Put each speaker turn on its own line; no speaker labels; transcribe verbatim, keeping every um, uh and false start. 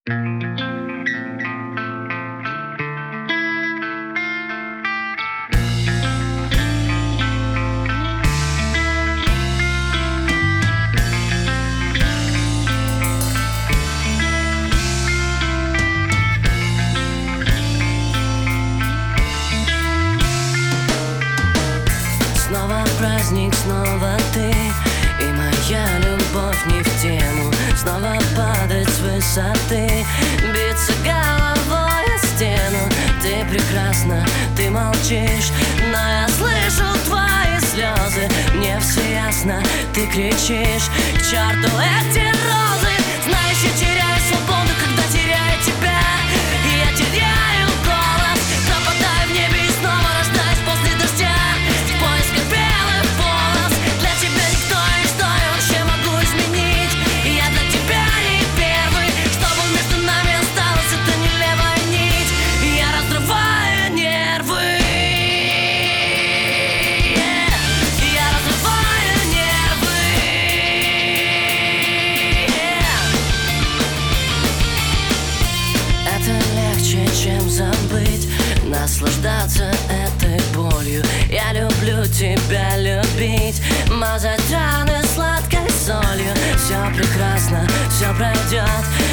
Снова праздник, снова ты, и моя любовь не в тему. Снова падать с высоты, биться головой о стену. Ты прекрасна, ты молчишь, но я слышу твои слезы. Мне все ясно, ты кричишь: к черту эти розы. Знаешь, я теряю свободу, когда теряю тебя. И я теряю голос, пропадаю в небе и снова рождаюсь после дождя. В поисках белых полос. Для тебя никто и ничто, я вообще могу изменить. И я для тебя не первый, чтобы между нами осталась эта нелепая нить. И я разрываю нервы. Yeah. И я разрываю нервы. Yeah. Это легче, чем забыть, наслаждаться этой болью. Я люблю тебя любить, мазать раны сладкой солью. Все прекрасно, все пройдет.